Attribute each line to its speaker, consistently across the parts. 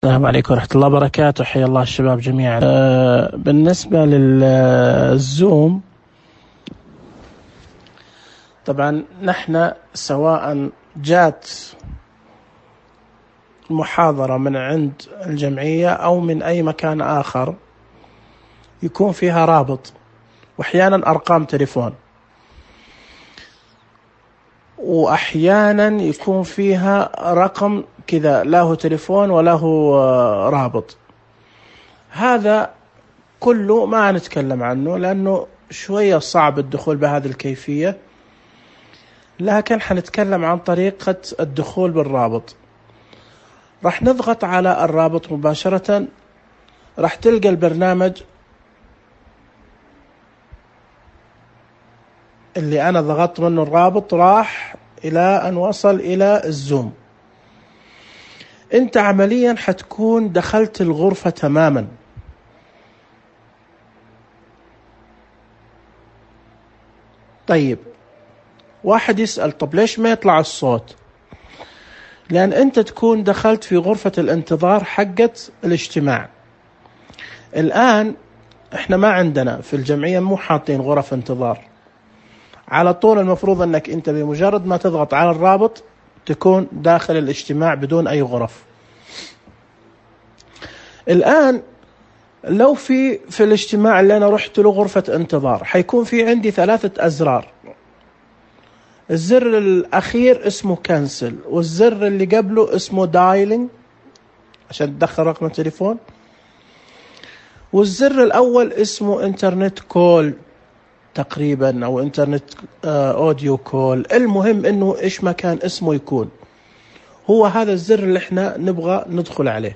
Speaker 1: السلام عليكم ورحمة الله وبركاته. حيا الله الشباب جميعا. بالنسبة للزوم، طبعا نحن سواء جات محاضرة من عند الجمعية أو من أي مكان آخر يكون فيها رابط وأحيانا أرقام تليفون، وأحيانا يكون فيها رقم كذا له تليفون وله رابط. هذا كله ما نتكلم عنه لأنه شوية صعب الدخول بهذه الكيفية، لكن حنتكلم عن طريقة الدخول بالرابط. راح نضغط على الرابط مباشرة، راح تلقى البرنامج اللي أنا ضغطت منه الرابط راح إلى أن وصل إلى الزوم. أنت عمليا حتكون دخلت الغرفة تماما. طيب، واحد يسأل طب ليش ما يطلع الصوت؟ لأن أنت تكون دخلت في غرفة الانتظار حقت الاجتماع. الآن إحنا ما عندنا في الجمعية مو حاطين غرف انتظار، على طول المفروض أنك أنت بمجرد ما تضغط على الرابط تكون داخل الاجتماع بدون أي غرف. الآن لو في الاجتماع اللي أنا رحت له غرفة انتظار، حيكون في عندي 3 أزرار. الزر الأخير اسمه كانسل، والزر اللي قبله اسمه دايلينج عشان تدخل رقم التليفون، والزر الأول اسمه انترنت كول تقريبا أو انترنت اوديو كول. المهم انه ايش ما كان اسمه يكون، هو هذا الزر اللي احنا نبغى ندخل عليه.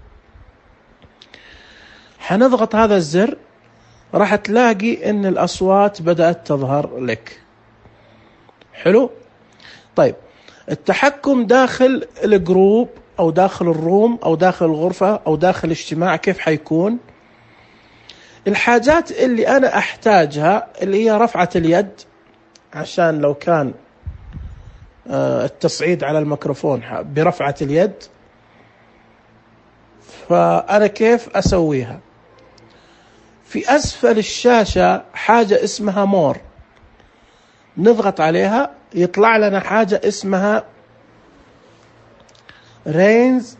Speaker 1: حنضغط هذا الزر، راح تلاقي ان الاصوات بدأت تظهر لك. حلو. طيب، التحكم داخل الجروب او داخل الروم او داخل الغرفة او داخل الاجتماع كيف حيكون؟ الحاجات اللي أنا أحتاجها اللي هي رفعة اليد، عشان لو كان التصعيد على الميكروفون برفعة اليد، فأنا كيف أسويها؟ في أسفل الشاشة حاجة اسمها مور، نضغط عليها يطلع لنا حاجة اسمها ريز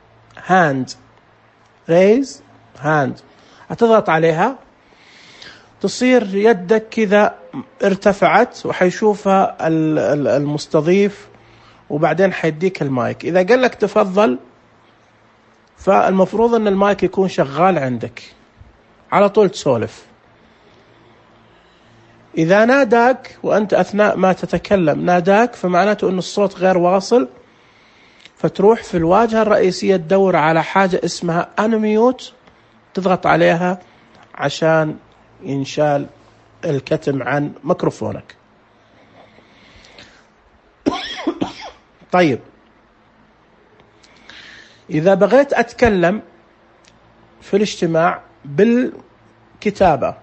Speaker 1: هاند. هتضغط عليها تصير يدك كذا ارتفعت وحيشوفها المستضيف، وبعدين حيديك المايك. إذا قال لك تفضل، فالمفروض أن المايك يكون شغال عندك على طول تسولف. إذا ناداك وأنت أثناء ما تتكلم ناداك، فمعناته أن الصوت غير واصل، فتروح في الواجهة الرئيسية تدور على حاجة اسمها أنميوت، تضغط عليها عشان ينشال الكتم عن ميكروفونك. طيب، إذا بغيت أتكلم في الاجتماع بالكتابة،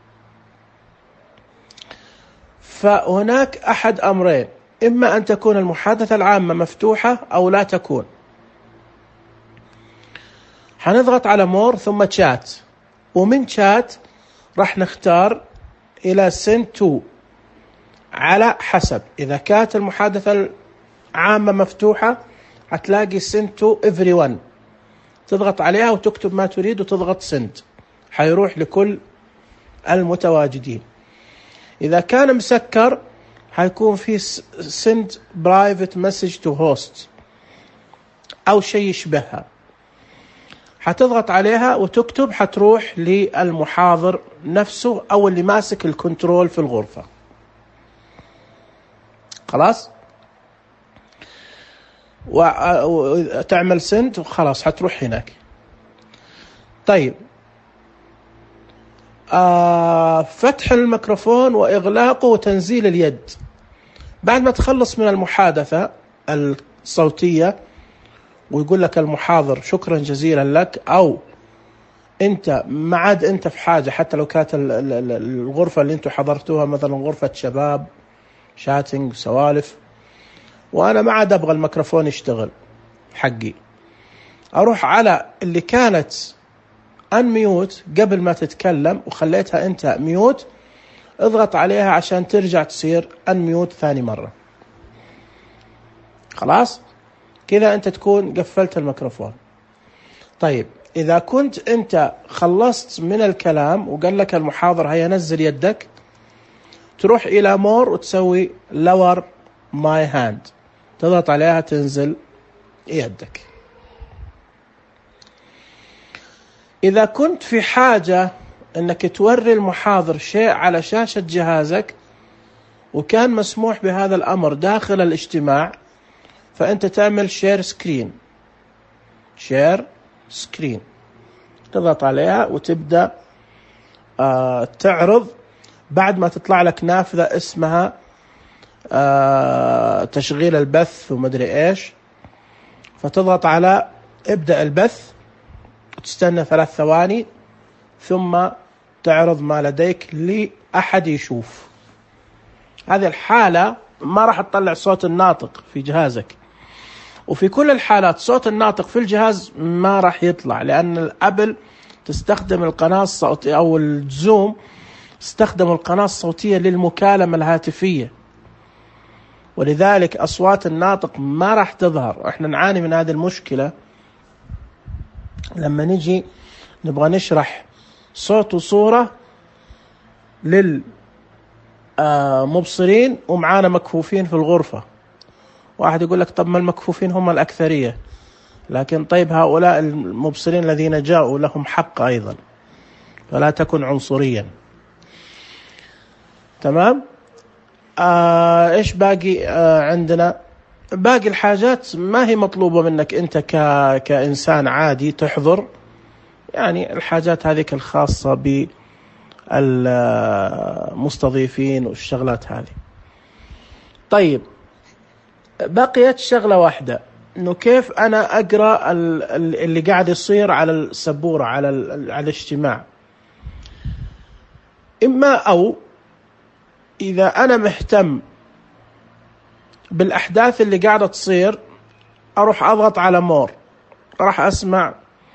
Speaker 1: فهناك أحد أمرين: إما أن تكون المحادثة العامة مفتوحة أو لا تكون. حنضغط على مور ثم تشات، ومن تشات راح نختار إلى send to، على حسب. إذا كانت المحادثة العامة مفتوحة هتلاقي send to everyone، تضغط عليها وتكتب ما تريد وتضغط send، حيروح لكل المتواجدين. إذا كان مسكر حيكون في send private message to host أو شيء يشبهها، حتضغط عليها وتكتب، حتروح للمحاضر نفسه أو اللي ماسك الكنترول في الغرفة. خلاص، وتعمل سنت وخلاص حتروح هناك. طيب، فتح الميكروفون وإغلاقه وتنزيل اليد. بعد ما تخلص من المحادثة الصوتية ويقول لك المحاضر شكرا جزيلا لك، أو أنت ما عاد أنت في حاجة، حتى لو كانت الغرفة اللي أنتوا حضرتوها مثلا غرفة شباب شاتنج سوالف، وأنا ما عاد أبغى الميكروفون يشتغل حقي، أروح على اللي كانت أنميوت قبل ما تتكلم وخليتها أنت ميوت، اضغط عليها عشان ترجع تصير أنميوت ثاني مرة. خلاص كذا أنت تكون قفلت الميكروفون. طيب إذا كنت أنت خلصت من الكلام وقال لك المحاضر هيا نزل يدك، تروح إلى مور وتسوي lower my hand، تضغط عليها تنزل يدك. إذا كنت في حاجة أنك توري المحاضر شيء على شاشة جهازك وكان مسموح بهذا الأمر داخل الاجتماع، فأنت تعمل شير سكرين، تضغط عليها وتبدأ تعرض. بعد ما تطلع لك نافذة اسمها تشغيل البث ومدري إيش، فتضغط على ابدأ البث وتستنى 3 ثواني ثم تعرض ما لديك لأحد يشوف. هذه الحالة ما راح تطلع صوت الناطق في جهازك، وفي كل الحالات صوت الناطق في الجهاز ما راح يطلع، لأن الأبل تستخدم القناة الصوتية أو الزوم تستخدم القناة الصوتية للمكالمة الهاتفية، ولذلك أصوات الناطق ما راح تظهر. احنا نعاني من هذه المشكلة لما نجي نبغى نشرح صوت وصورة للمبصرين ومعانا مكفوفين في الغرفة. واحد يقول لك طب ما المكفوفين هم الأكثرية، لكن طيب هؤلاء المبصرين الذين جاءوا لهم حق أيضا، فلا تكن عنصريا. تمام. إيش باقي عندنا؟ باقي الحاجات ما هي مطلوبة منك أنت كإنسان عادي تحضر، يعني الحاجات هذه الخاصة بالمستضيفين والشغلات هذه. طيب بقيت شغلة واحدة، إنه كيف أنا أقرأ اللي قاعد يصير على السبورة على الاجتماع. إما أو إذا أنا مهتم بالأحداث اللي قاعدة تصير أروح أضغط على مور، راح أسمع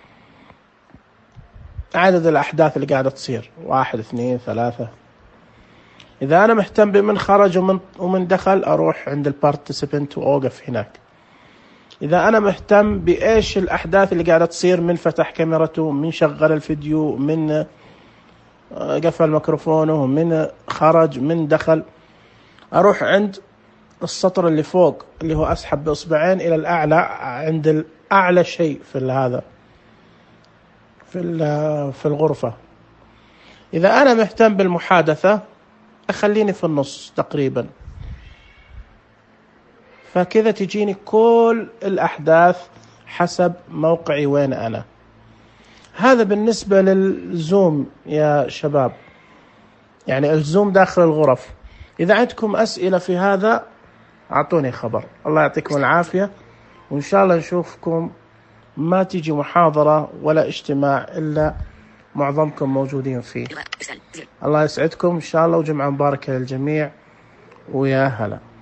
Speaker 1: عدد الأحداث اللي قاعدة تصير 1 2 3. إذا أنا مهتم بمن خرج ومن دخل أروح عند البارتيسيبنت وأوقف هناك. إذا أنا مهتم بإيش الأحداث اللي قاعدة تصير، من فتح كاميرته، من شغل الفيديو، من قفل ميكروفونه، من خرج، من دخل، أروح عند السطر اللي فوق اللي هو أسحب بإصبعين إلى الأعلى عند الأعلى شيء في هذا في الغرفة. إذا أنا مهتم بالمحادثة أخليني في النص تقريبا، فكذا تجيني كل الأحداث حسب موقعي وين أنا. هذا بالنسبة للزوم يا شباب، يعني الزوم داخل الغرف. إذا عندكم أسئلة في هذا أعطوني خبر. الله يعطيكم العافية، وإن شاء الله نشوفكم ما تيجي محاضرة ولا اجتماع إلا معظمكم موجودين فيه. الله يسعدكم إن شاء الله، وجمعة مباركة للجميع، ويا هلا.